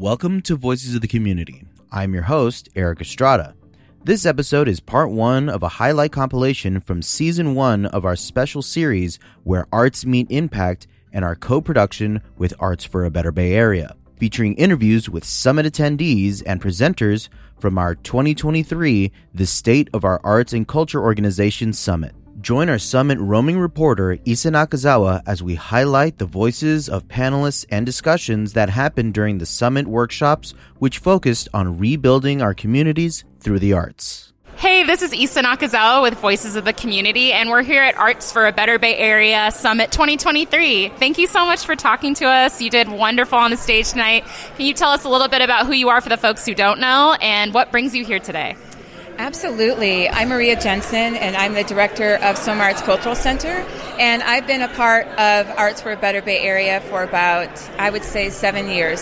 Welcome to Voices of the Community. I'm your host, Eric Estrada. This episode is part one of a highlight compilation from season 1 of our special series Where Arts Meet Impact and our co-production with Arts for a Better Bay Area, featuring interviews with summit attendees and presenters from our 2023 The State of Our Arts and Culture Organization Summit. Join our summit roaming reporter Issa Nakazawa as we highlight the voices of panelists and discussions that happened during the summit workshops, which focused on rebuilding our communities through the arts. Hey, this is Issa Nakazawa with Voices of the Community, and we're here at Arts for a Better Bay Area Summit 2023. Thank you so much for talking to us. You did wonderful on the stage tonight. Can you tell us a little bit about who you are for the folks who don't know, and what brings you here today? Absolutely. I'm Maria Jensen, and I'm the director of Soma Arts Cultural Center. And I've been a part of Arts for a Better Bay Area for about, I would say, 7 years.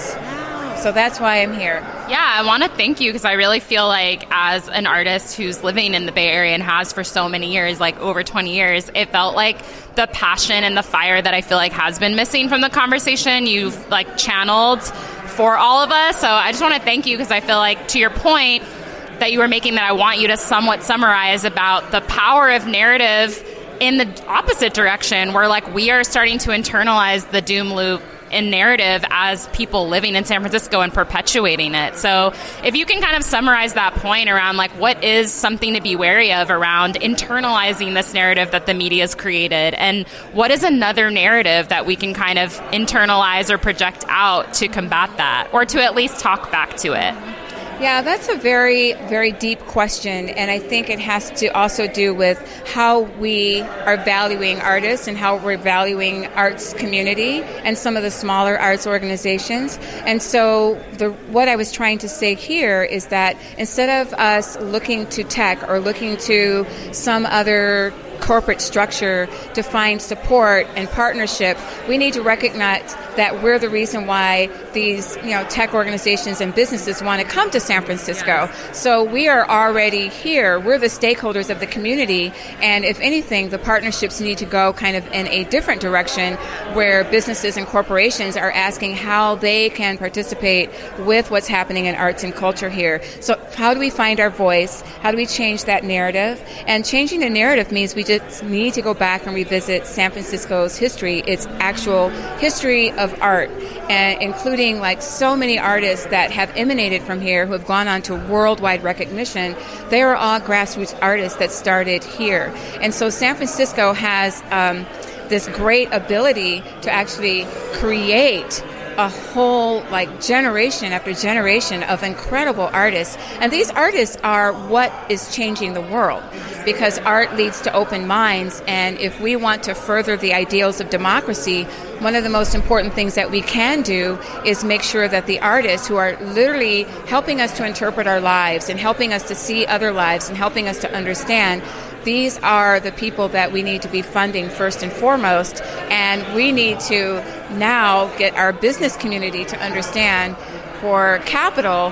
So that's why I'm here. Yeah, I want to thank you because I really feel like as an artist who's living in the Bay Area and has for so many years, like over 20 years, it felt like the passion and the fire that I feel like has been missing from the conversation you've like channeled for all of us. So I just want to thank you because I feel like, to your point that you were making, that I want you to somewhat summarize about the power of narrative in the opposite direction, where like we are starting to internalize the doom loop in narrative as people living in San Francisco and perpetuating it. So if you can kind of summarize that point around like what is something to be wary of around internalizing this narrative that the media's created, and what is another narrative that we can kind of internalize or project out to combat that, or to at least talk back to it. Yeah, that's a very, very deep question, and I think it has to also do with how we are valuing artists and how we're valuing arts community and some of the smaller arts organizations. And so what I was trying to say here is that instead of us looking to tech or looking to some other corporate structure to find support and partnership, we need to recognize that we're the reason why these tech organizations and businesses want to come to San Francisco. So we are already here. We're the stakeholders of the community, and if anything, the partnerships need to go kind of in a different direction, where businesses and corporations are asking how they can participate with what's happening in arts and culture here. So how do we find our voice? How do we change that narrative? And changing the narrative means we just need to go back and revisit San Francisco's history, its actual history of art, and including like so many artists that have emanated from here who have gone on to worldwide recognition. They are all grassroots artists that started here. And so San Francisco has this great ability to actually create a whole generation after generation of incredible artists. And these artists are what is changing the world, because art leads to open minds. And if we want to further the ideals of democracy, one of the most important things that we can do is make sure that the artists who are literally helping us to interpret our lives and helping us to see other lives and helping us to understand, these are the people that we need to be funding first and foremost. And we need to now get our business community to understand, for capital,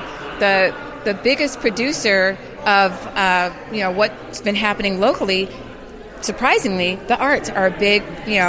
the biggest producer of what's been happening locally, surprisingly, the arts are a big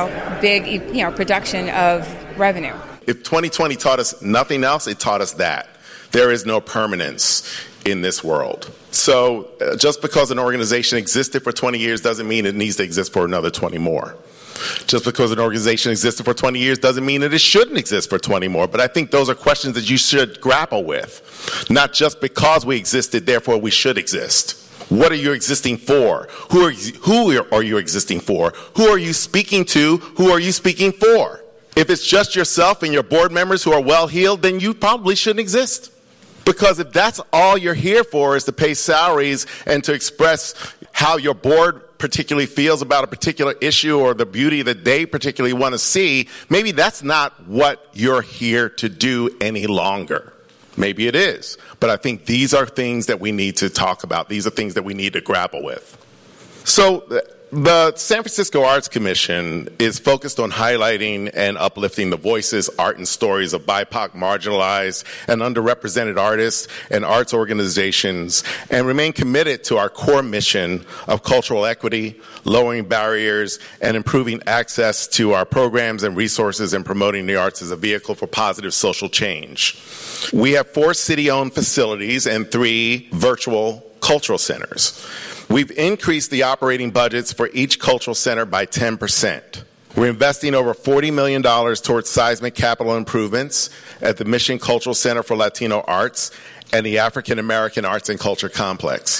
production of revenue. If 2020 taught us nothing else, it taught us that there is no permanence in this world. So just because an organization existed for 20 years doesn't mean it needs to exist for another 20 more. Just because an organization existed for 20 years doesn't mean that it shouldn't exist for 20 more. But I think those are questions that you should grapple with. Not just because we existed, therefore we should exist. What are you existing for? Who are you existing for? Who are you speaking to? Who are you speaking for? If it's just yourself and your board members who are well-heeled, then you probably shouldn't exist. Because if that's all you're here for, is to pay salaries and to express how your board particularly feels about a particular issue or the beauty that they particularly want to see, maybe that's not what you're here to do any longer. Maybe it is. But I think these are things that we need to talk about. These are things that we need to grapple with. So The San Francisco Arts Commission is focused on highlighting and uplifting the voices, art, and stories of BIPOC, marginalized, and underrepresented artists and arts organizations, and remain committed to our core mission of cultural equity, lowering barriers, and improving access to our programs and resources, and promoting the arts as a vehicle for positive social change. We have 4 city-owned facilities and 3 virtual cultural centers. We've increased the operating budgets for each cultural center by 10%. We're investing over $40 million towards seismic capital improvements at the Mission Cultural Center for Latino Arts and the African American Arts and Culture Complex.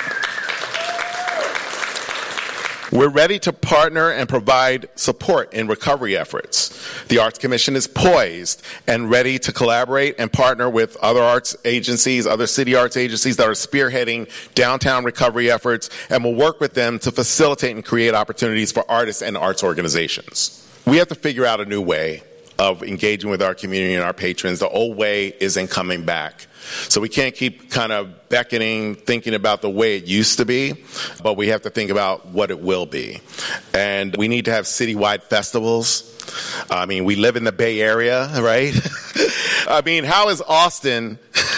We're ready to partner and provide support in recovery efforts. The Arts Commission is poised and ready to collaborate and partner with other arts agencies, other city arts agencies that are spearheading downtown recovery efforts, and will work with them to facilitate and create opportunities for artists and arts organizations. We have to figure out a new way of engaging with our community and our patrons. The old way isn't coming back. So we can't keep kind of beckoning, thinking about the way it used to be, but we have to think about what it will be. And we need to have citywide festivals. I mean, we live in the Bay Area, right? I mean, how is Austin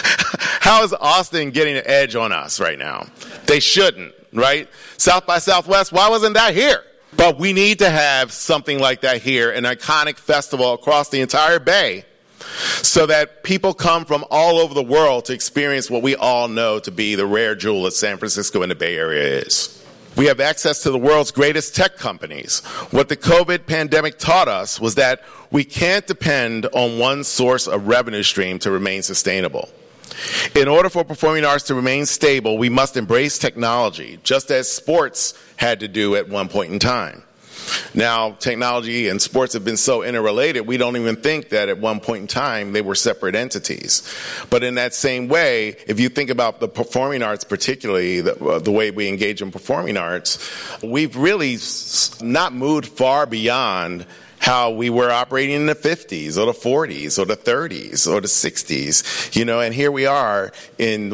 getting an edge on us right now? They shouldn't, right? South by Southwest, why wasn't that here? But we need to have something like that here, an iconic festival across the entire Bay, so that people come from all over the world to experience what we all know to be the rare jewel that San Francisco and the Bay Area is. We have access to the world's greatest tech companies. What the COVID pandemic taught us was that we can't depend on one source of revenue stream to remain sustainable. In order for performing arts to remain stable, we must embrace technology, just as sports had to do at one point in time. Now, technology and sports have been so interrelated, we don't even think that at one point in time they were separate entities. But in that same way, if you think about the performing arts, particularly the way we engage in performing arts, we've really not moved far beyond how we were operating in the 50s or the 40s or the 30s or the 60s, and here we are in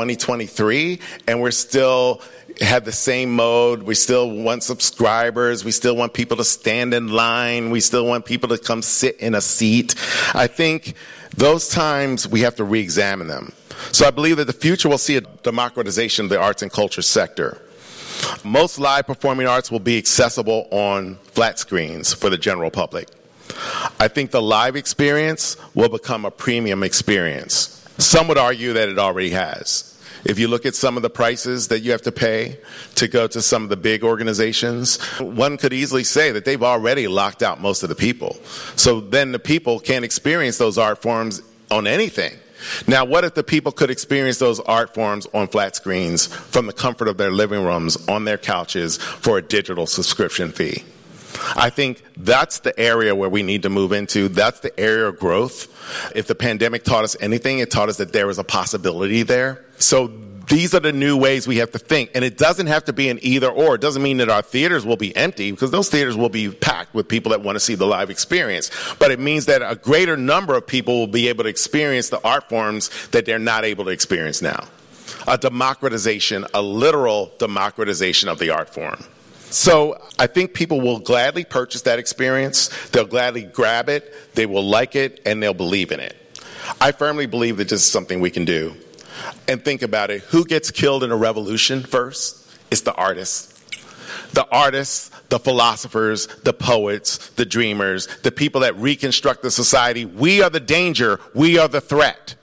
2023, and we're still have the same mode. We still want subscribers. We still want people to stand in line. We still want people to come sit in a seat. I think those times we have to re-examine them. So I believe that the future will see a democratization of the arts and culture sector. Most live performing arts will be accessible on flat screens for the general public. I think the live experience will become a premium experience. Some would argue that it already has. If you look at some of the prices that you have to pay to go to some of the big organizations, one could easily say that they've already locked out most of the people. So then the people can't experience those art forms on anything. Now, what if the people could experience those art forms on flat screens from the comfort of their living rooms, on their couches, for a digital subscription fee? I think that's the area where we need to move into. That's the area of growth. If the pandemic taught us anything, it taught us that there was a possibility there. So these are the new ways we have to think. And it doesn't have to be an either or. It doesn't mean that our theaters will be empty, because those theaters will be packed with people that want to see the live experience. But it means that a greater number of people will be able to experience the art forms that they're not able to experience now. A democratization, a literal democratization of the art form. So I think people will gladly purchase that experience. They'll gladly grab it. They will like it, and they'll believe in it. I firmly believe that this is something we can do. And think about it. Who gets killed in a revolution first? It's the artists. The artists, the philosophers, the poets, the dreamers, the people that reconstruct the society. We are the danger. We are the threat.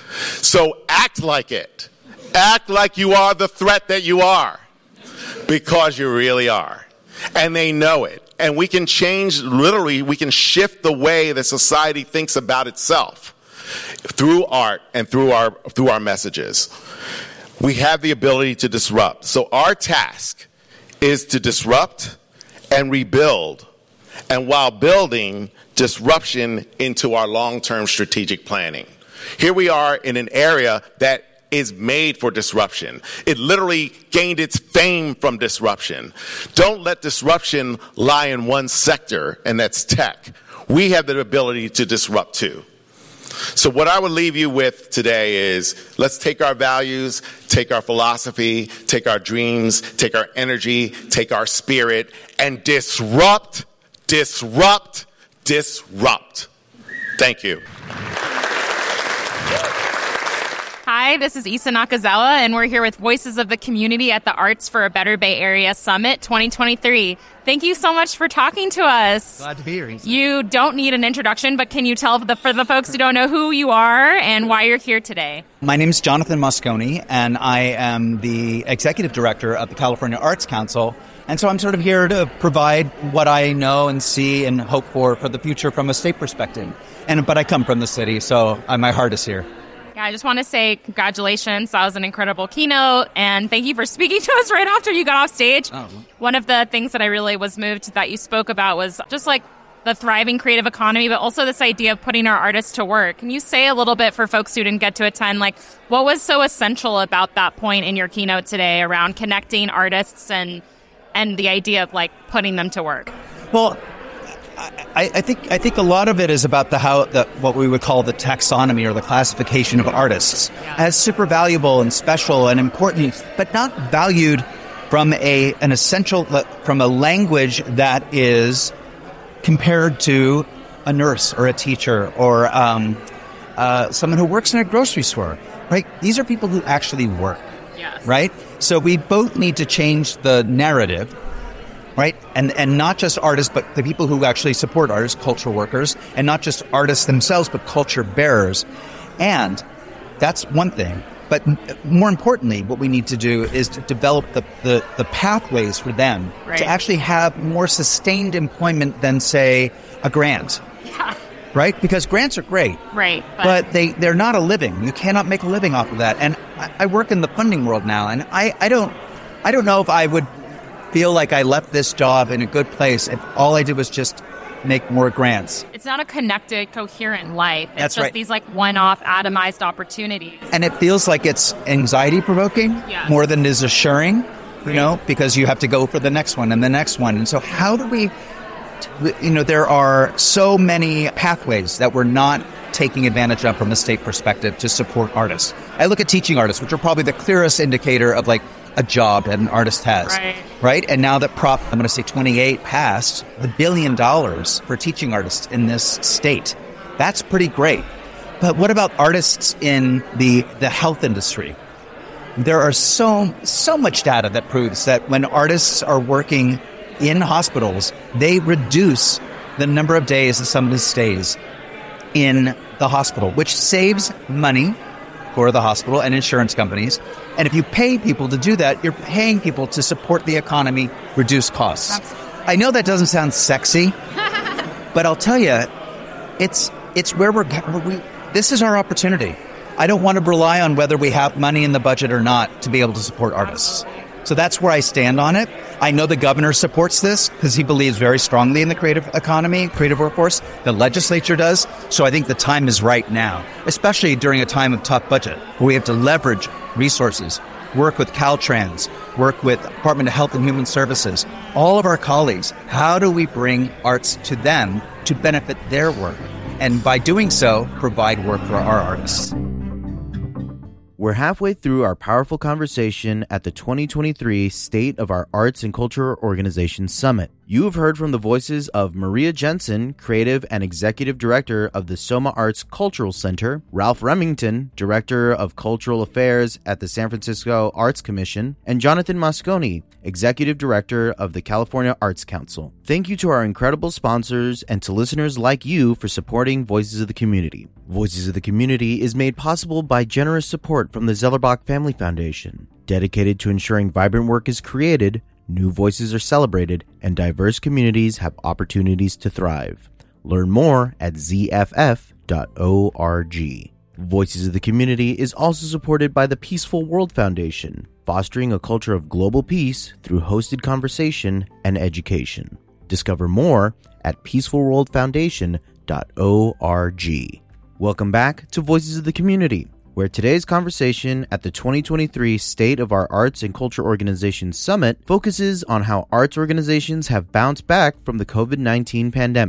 So act like it. Act like you are the threat that you are. Because you really are. And they know it. And we can change, literally, we can shift the way that society thinks about itself through art and through our messages. We have the ability to disrupt. So our task is to disrupt and rebuild. And while building, disruption into our long-term strategic planning. Here we are in an area that is made for disruption. It literally gained its fame from disruption. Don't let disruption lie in one sector, and that's tech. We have the ability to disrupt too. So what I would leave you with today is let's take our values, take our philosophy, take our dreams, take our energy, take our spirit, and disrupt. Thank you. Hi, this is Isa Nakazawa, and we're here with Voices of the Community at the Arts for a Better Bay Area Summit 2023. Thank you so much for talking to us. Glad to be here, Isa. You don't need an introduction, but can you tell for the folks who don't know who you are and why you're here today? My name is Jonathan Mosconi, and I am the Executive Director of the California Arts Council. And so I'm sort of here to provide what I know and see and hope for the future from a state perspective. But I come from the city, so my heart is here. Yeah, I just want to say congratulations. That was an incredible keynote, and thank you for speaking to us right after you got off stage. Oh. One of the things that I really was moved that you spoke about was just like the thriving creative economy, but also this idea of putting our artists to work. Can you say a little bit for folks who didn't get to attend, like what was so essential about that point in your keynote today around connecting artists and the idea of like putting them to work? Well, I think a lot of it is about what we would call the taxonomy or the classification of artists as super valuable and special and important, but not valued from an essential from a language that is compared to a nurse or a teacher or someone who works in a grocery store. Right? These are people who actually work. Yes. Right? So we both need to change the narrative. Right? And not just artists, but the people who actually support artists, cultural workers, and not just artists themselves, but culture bearers. And that's one thing. But more importantly, what we need to do is to develop the pathways for them to actually have more sustained employment than, say, a grant. Yeah. Right? Because grants are great. Right. But they're not a living. You cannot make a living off of that. And I work in the funding world now, and I don't know if I would feel like I left this job in a good place if all I did was just make more grants. It's not a connected, coherent life. It's That's just right. these like one-off atomized opportunities. And it feels like it's anxiety-provoking more than it is assuring, because you have to go for the next one and the next one. And so how do we, there are so many pathways that we're not taking advantage of from a state perspective to support artists. I look at teaching artists, which are probably the clearest indicator of like a job that an artist has, right? And now that Prop, I'm going to say 28 passed, $1 billion for teaching artists in this state. That's pretty great. But what about artists in the health industry? There are so much data that proves that when artists are working in hospitals, they reduce the number of days that somebody stays in the hospital, which saves money for the hospital and insurance companies. And if you pay people to do that, you're paying people to support the economy, reduce costs. Absolutely. I know that doesn't sound sexy, but I'll tell you, it's where this is our opportunity. I don't want to rely on whether we have money in the budget or not to be able to support artists. So that's where I stand on it. I know the governor supports this because he believes very strongly in the creative economy, creative workforce. The legislature does. So I think the time is right now, especially during a time of tough budget, where we have to leverage resources, work with Caltrans, work with Department of Health and Human Services, all of our colleagues. How do we bring arts to them to benefit their work? And by doing so, provide work for our artists. We're halfway through our powerful conversation at the 2023 State of Our Arts and Culture Organization Summit. You have heard from the voices of Maria Jensen, Creative and Executive Director of the Soma Arts Cultural Center, Ralph Remington, Director of Cultural Affairs at the San Francisco Arts Commission, and Jonathan Mosconi, Executive Director of the California Arts Council. Thank you to our incredible sponsors and to listeners like you for supporting Voices of the Community. Voices of the Community is made possible by generous support from the Zellerbach Family Foundation, dedicated to ensuring vibrant work is created, new voices are celebrated, and diverse communities have opportunities to thrive. Learn more at zff.org. Voices of the Community is also supported by the Peaceful World Foundation, fostering a culture of global peace through hosted conversation and education. Discover more at peacefulworldfoundation.org. Welcome back to Voices of the Community, where today's conversation at the 2023 State of Our Arts and Culture Organization Summit focuses on how arts organizations have bounced back from the COVID-19 pandemic.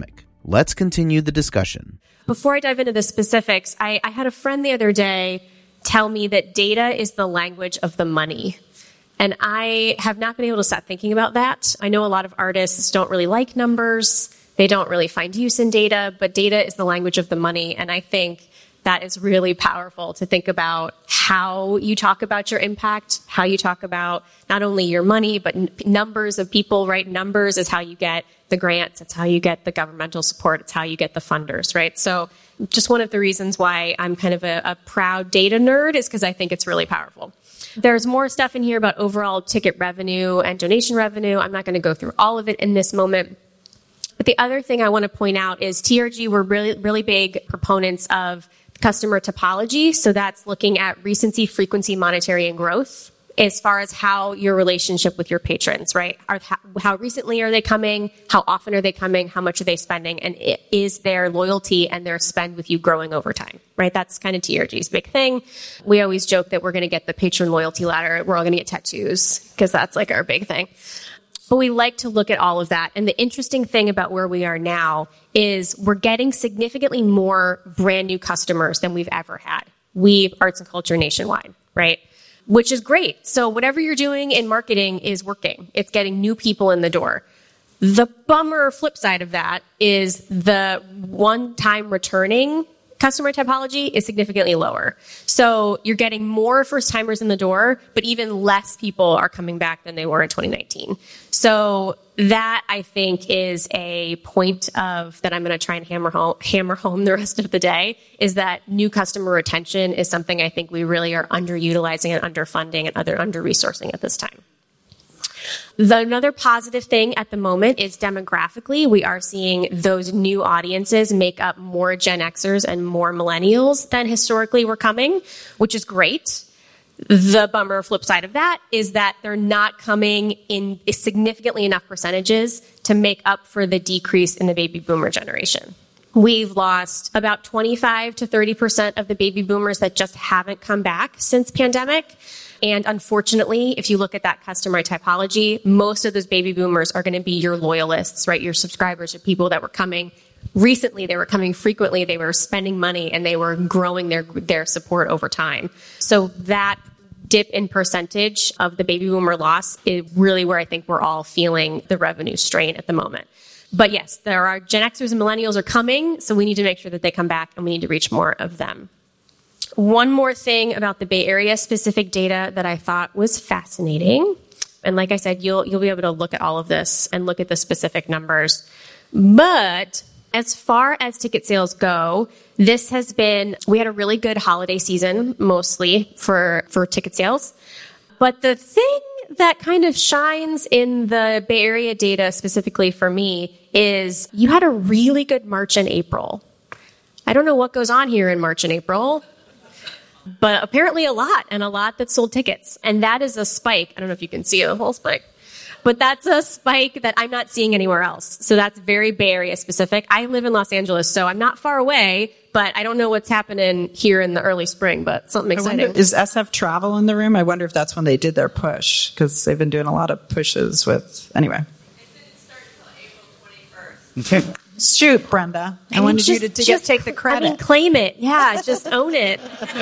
Let's continue the discussion. Before I dive into the specifics, I had a friend the other day tell me that data is the language of the money. And I have not been able to stop thinking about that. I know a lot of artists don't really like numbers. They don't really find use in data, but data is the language of the money. And I think that is really powerful to think about how you talk about your impact, how you talk about not only your money, but numbers of people, right? Numbers is how you get the grants. It's how you get the governmental support. It's how you get the funders, right? So just one of the reasons why I'm kind of a proud data nerd is because I think it's really powerful. There's more stuff in here about overall ticket revenue and donation revenue. I'm not going to go through all of it in this moment. But the other thing I want to point out is TRG were really big proponents of customer topology. So that's looking at recency, frequency, monetary, and growth as far as how your relationship with your patrons, right? How recently are they coming? How often are they coming? How much are they spending? And is their loyalty and their spend with you growing over time, right? That's kind of TRG's big thing. We always joke that we're going to get the patron loyalty ladder. We're all going to get tattoos because that's like our big thing. But we like to look at all of that. And the interesting thing about where we are now is we're getting significantly more brand new customers than we've ever had. Weave arts and culture nationwide, right? Which is great. So whatever you're doing in marketing is working. It's getting new people in the door. The bummer flip side of that is the one-time returning customer typology is significantly lower. So you're getting more first-timers in the door, but even less people are coming back than they were in 2019. So that, I think, is a point of that I'm going to try and hammer home the rest of the day, is that new customer retention is something I think we really are underutilizing and underfunding and under-resourcing at this time. Another positive thing at the moment is demographically, we are seeing those new audiences make up more Gen Xers and more millennials than historically were coming, which is great. The bummer flip side of that is that they're not coming in significantly enough percentages to make up for the decrease in the baby boomer generation. We've lost about 25 to 30% of the baby boomers that just haven't come back since pandemic. And unfortunately, if you look at that customer typology, most of those baby boomers are going to be your loyalists, right? Your subscribers are people that were coming recently, they were coming frequently, they were spending money, and they were growing their support over time. So that dip in percentage of the baby boomer loss is really where I think we're all feeling the revenue strain at the moment. But yes, there are Gen Xers and millennials are coming, so we need to make sure that they come back and we need to reach more of them. One more thing about the Bay Area specific data that I thought was fascinating. And like I said, you'll be able to look at all of this and look at the specific numbers. But as far as ticket sales go, we had a really good holiday season, mostly for ticket sales. But the thing that kind of shines in the Bay Area data specifically for me is you had a really good March and April. I don't know what goes on here in March and April, but apparently a lot that sold tickets. And that is a spike. I don't know if you can see the whole spike, but that's a spike that I'm not seeing anywhere else. So that's very Bay Area specific. I live in Los Angeles, so I'm not far away, but I don't know what's happening here in the early spring, but something exciting. Is SF Travel in the room? I wonder if that's when they did their push, because they've been doing a lot of pushes with, anyway. It didn't start until April 21st. Okay. Shoot, Brenda. I wanted you to take the credit. Claim it. Yeah, just own it.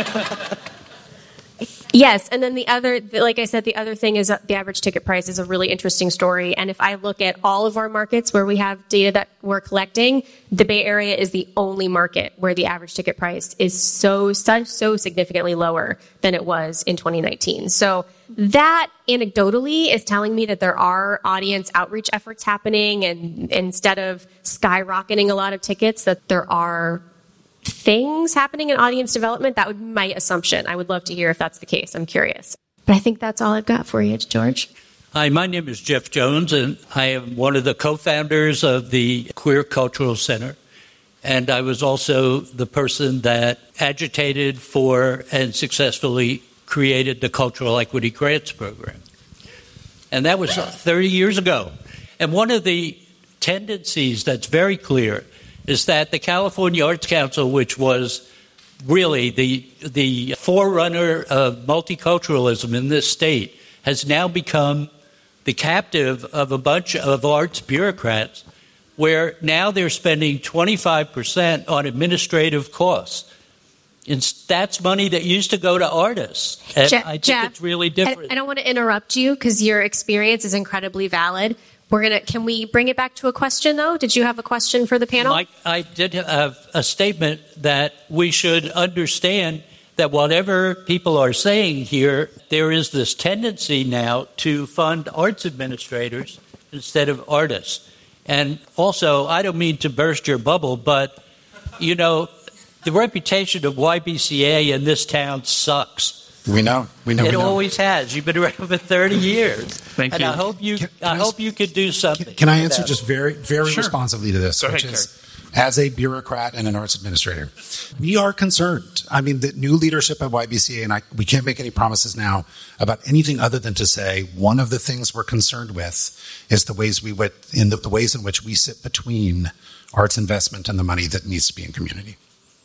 Yes, and then like I said, the other thing is the average ticket price is a really interesting story. And if I look at all of our markets where we have data that we're collecting, the Bay Area is the only market where the average ticket price is so significantly lower than it was in 2019. So that anecdotally is telling me that there are audience outreach efforts happening, and instead of skyrocketing a lot of tickets, that there are things happening in audience development. That would be my assumption. I would love to hear if that's the case. I'm curious. But I think that's all I've got for you, George. Hi, my name is Jeff Jones, and I am one of the co-founders of the Queer Cultural Center. And I was also the person that agitated for and successfully created the Cultural Equity Grants Program. And that was 30 years ago. And one of the tendencies that's very clear is that the California Arts Council, which was really the forerunner of multiculturalism in this state, has now become the captive of a bunch of arts bureaucrats where now they're spending 25% on administrative costs. And that's money that used to go to artists. And I think it's really different. I don't want to interrupt you because your experience is incredibly valid. Can we bring it back to a question, though? Did you have a question for the panel? Mike, I did have a statement that we should understand that whatever people are saying here, there is this tendency now to fund arts administrators instead of artists. And also, I don't mean to burst your bubble, but, the reputation of YBCA in this town sucks. We know. It always has. You've been around for 30 years. Thank you. And I hope you could do something. Can I answer just very, very responsively to this? Which is, as a bureaucrat and an arts administrator, we are concerned. I mean, the new leadership at YBCA, and we can't make any promises now about anything other than to say one of the things we're concerned with is the ways in which we sit between arts investment and the money that needs to be in community.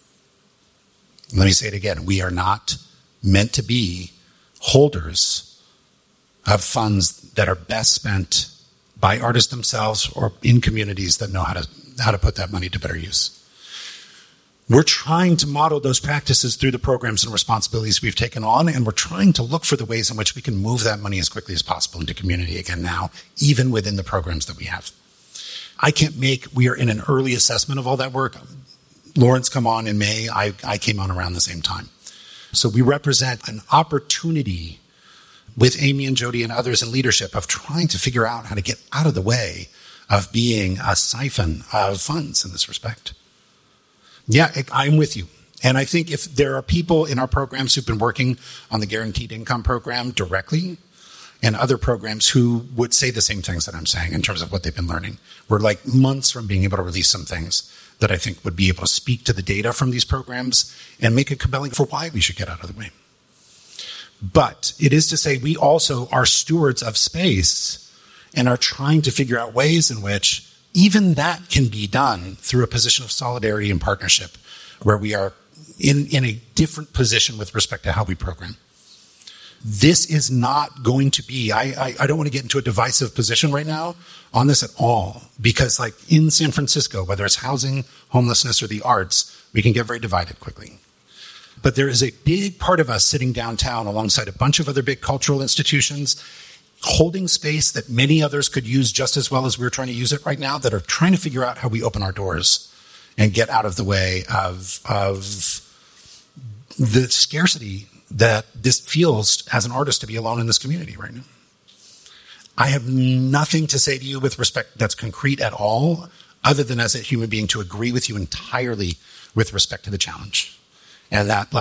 Let me say it again. We are not meant to be holders of funds that are best spent by artists themselves or in communities that know how to put that money to better use. We're trying to model those practices through the programs and responsibilities we've taken on, and we're trying to look for the ways in which we can move that money as quickly as possible into community again now, even within the programs that we have. We are in an early assessment of all that work. Lawrence come on in May. I came on around the same time. So we represent an opportunity with Amy and Jody and others in leadership of trying to figure out how to get out of the way of being a siphon of funds in this respect. Yeah, I'm with you. And I think if there are people in our programs who've been working on the guaranteed income program directly and other programs who would say the same things that I'm saying in terms of what they've been learning. We're like months from being able to release some things that I think would be able to speak to the data from these programs and make it compelling for why we should get out of the way. But it is to say we also are stewards of space and are trying to figure out ways in which even that can be done through a position of solidarity and partnership where we are in a different position with respect to how we program. This is not going to be, I don't want to get into a divisive position right now on this at all, because like in San Francisco, whether it's housing, homelessness, or the arts, we can get very divided quickly. But there is a big part of us sitting downtown alongside a bunch of other big cultural institutions, holding space that many others could use just as well as we're trying to use it right now, that are trying to figure out how we open our doors and get out of the way of the scarcity that this feels as an artist to be alone in this community right now. I have nothing to say to you with respect that's concrete at all, other than as a human being to agree with you entirely with respect to the challenge. And that,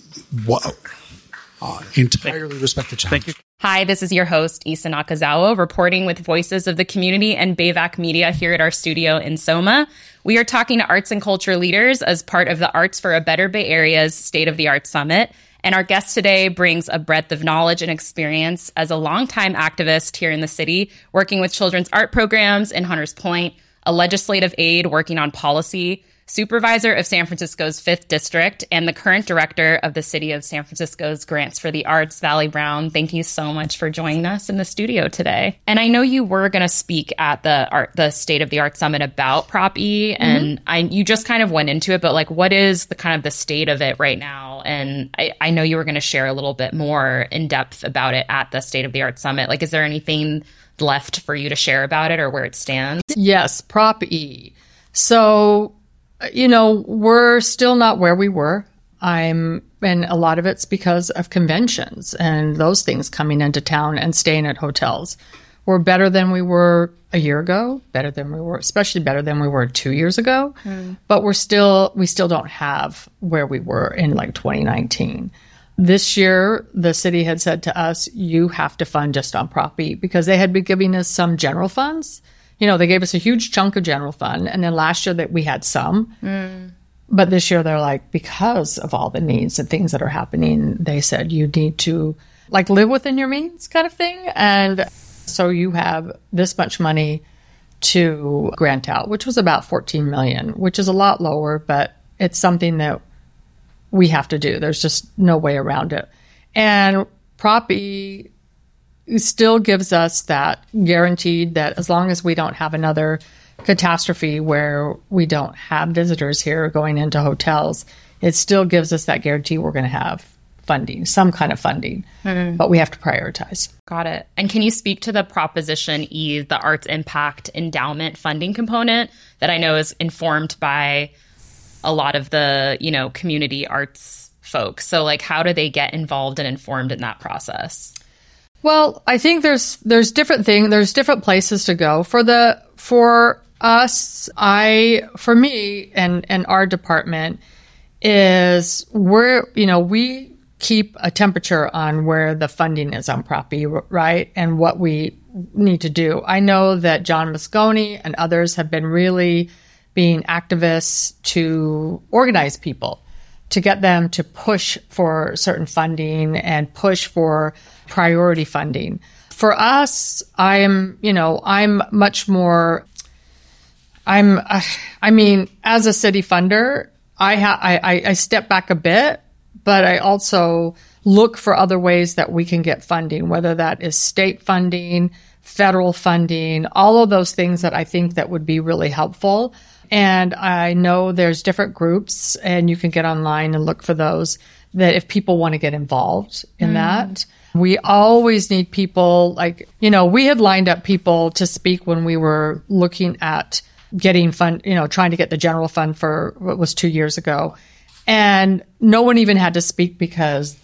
entirely respect the challenge. Thank you. Hi, this is your host, Isa Nakazawa, reporting with Voices of the Community and Bayvac Media here at our studio in Soma. We are talking to arts and culture leaders as part of the Arts for a Better Bay Area's State of the Arts Summit. And our guest today brings a breadth of knowledge and experience as a longtime activist here in the city, working with children's art programs in Hunters Point, a legislative aide working on policy, supervisor of San Francisco's 5th District, and the current director of the City of San Francisco's Grants for the Arts, Valley Brown. Thank you so much for joining us in the studio today. And I know you were going to speak at the State of the Arts Summit about Prop E, and you just kind of went into it, but what is the state of it right now? And I know you were going to share a little bit more in depth about it at the State of the Arts Summit. Is there anything left for you to share about it or where it stands? Yes, Prop E. So, we're still not where we were. And a lot of it's because of conventions and those things coming into town and staying at hotels. We're better than we were a year ago, especially better than we were 2 years ago. But we still don't have where we were in 2019. This year, the city had said to us, you have to fund just on Prop E, because they had been giving us some general funds. They gave us a huge chunk of general fund, and then last year that we had some. But this year they're because of all the needs and things that are happening, they said you need to live within your means kind of thing. And so you have this much money to grant out, which was about $14 million, which is a lot lower, but it's something that we have to do. There's just no way around it. And Prop E still gives us that guaranteed that as long as we don't have another catastrophe where we don't have visitors here going into hotels, it still gives us that guarantee we're going to have funding, some kind of funding, but we have to prioritize. Got it. And can you speak to the Proposition E, the Arts Impact Endowment funding component that I know is informed by a lot of the, community arts folks? So like, how do they get involved and informed in that process? Well, I think there's different things, there's different places to go. For us, for me and our department is we keep a temperature on where the funding is on Prop E, right? And what we need to do. I know that John Moscone and others have been really being activists to organize people, to get them to push for certain funding and push for priority funding. For us, I'm much more, as a city funder, I step back a bit, but I also look for other ways that we can get funding, whether that is state funding, federal funding, all of those things that I think that would be really helpful. And I know there's different groups, and you can get online and look for those, that if people want to get involved in that. We always need people we had lined up people to speak when we were looking at getting fund, trying to get the general fund for what was 2 years ago. And no one even had to speak because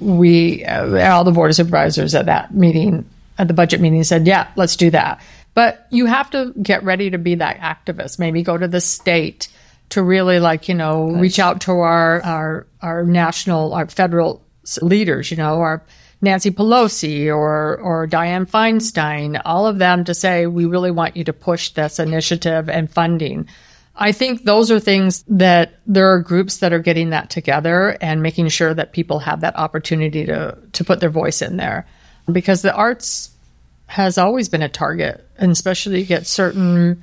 all the board of supervisors at that meeting, at the budget meeting, said, yeah, let's do that. But you have to get ready to be that activist. Maybe go to the state to really reach out to our national, our federal leaders, our Nancy Pelosi or Dianne Feinstein, all of them, to say, we really want you to push this initiative and funding. I think those are things that there are groups that are getting that together and making sure that people have that opportunity to put their voice in there, because the arts has always been a target, and especially you get certain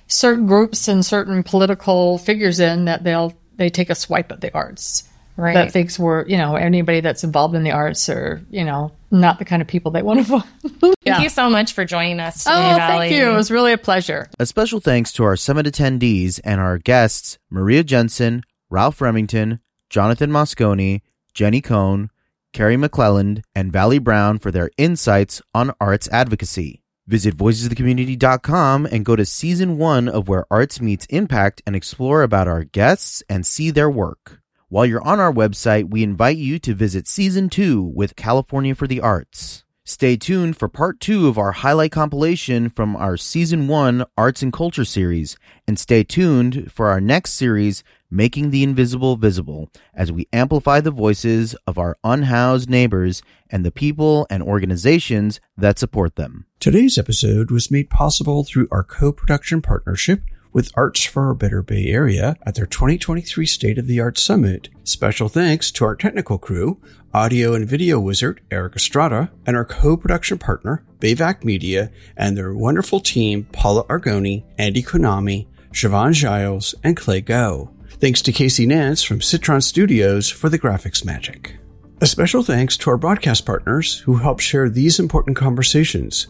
groups and certain political figures in that they take a swipe at the arts. Right. That thinks we're, anybody that's involved in the arts are, not the kind of people they want to vote. Thank you so much for joining us today, Valley. Thank you. It was really a pleasure. A special thanks to our summit attendees and our guests, Maria Jensen, Ralph Remington, Jonathan Moscone, Jenny Cohn, Carrie McClelland, and Valley Brown for their insights on arts advocacy. Visit voicesofthecommunity.com and go to Season 1 of Where Arts Meets Impact and explore about our guests and see their work. While you're on our website, we invite you to visit Season 2 with California for the Arts. Stay tuned for Part 2 of our highlight compilation from our Season 1 Arts and Culture series, and stay tuned for our next series, Making the Invisible Visible, as we amplify the voices of our unhoused neighbors and the people and organizations that support them. Today's episode was made possible through our co-production partnership with Arts for a Better Bay Area at their 2023 State of the Arts Summit. Special thanks to our technical crew, audio and video wizard Eric Estrada, and our co-production partner, Bayvac Media, and their wonderful team, Paula Argoni, Andy Konami, Siobhan Giles, and Clay Go. Thanks to Casey Nance from Citron Studios for the graphics magic. A special thanks to our broadcast partners who help share these important conversations: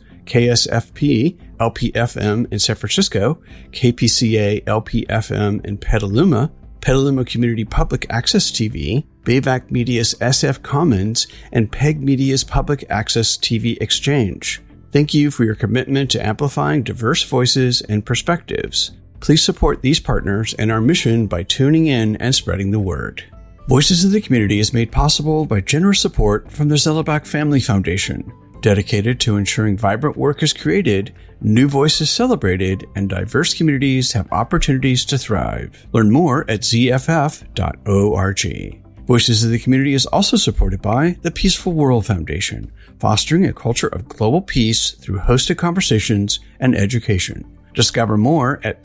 KSFP, LPFM in San Francisco, KPCA, LPFM in Petaluma, Petaluma Community Public Access TV, Bayvac Media's SF Commons, and PEG Media's Public Access TV Exchange. Thank you for your commitment to amplifying diverse voices and perspectives. Please support these partners and our mission by tuning in and spreading the word. Voices of the Community is made possible by generous support from the Zellerbach Family Foundation, dedicated to ensuring vibrant work is created, new voices celebrated, and diverse communities have opportunities to thrive. Learn more at zff.org. Voices of the Community is also supported by the Peaceful World Foundation, fostering a culture of global peace through hosted conversations and education. Discover more at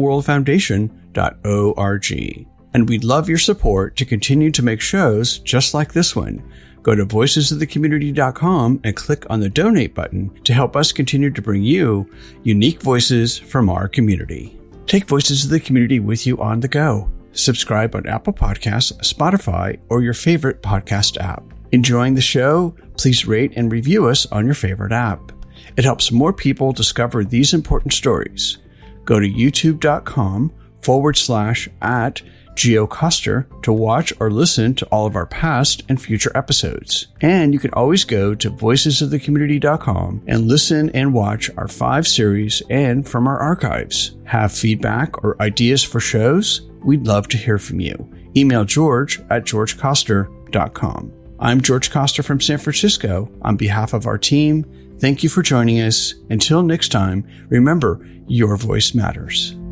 peacefulworldfoundation.org. And we'd love your support to continue to make shows just like this one. Go to voicesofthecommunity.com and click on the donate button to help us continue to bring you unique voices from our community. Take Voices of the Community with you on the go. Subscribe on Apple Podcasts, Spotify, or your favorite podcast app. Enjoying the show? Please rate and review us on your favorite app. It helps more people discover these important stories. go to youtube.com/@GeoCoster to watch or listen to all of our past and future episodes. And you can always go to voicesofthecommunity.com and listen and watch our 5 series and from our archives. Have feedback or ideas for shows? We'd love to hear from you. Email George at georgecoster.com. I'm George Coster from San Francisco. On behalf of our team, thank you for joining us. Until next time, remember, your voice matters.